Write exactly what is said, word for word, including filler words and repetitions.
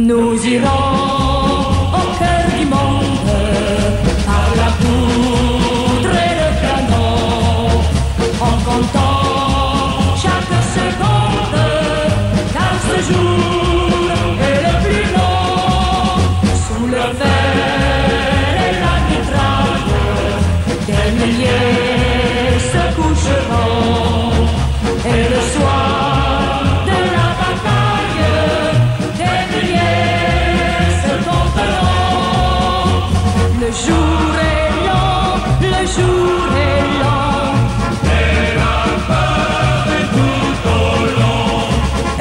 Nous irons au cœur du monde par la poudre et le canon, en comptant chaque seconde, car ce jour est le plus long. Sous le fer et la mitraille, des milliers se coucheront, et le soir de la bataille, des milliers se tomberont. Le jour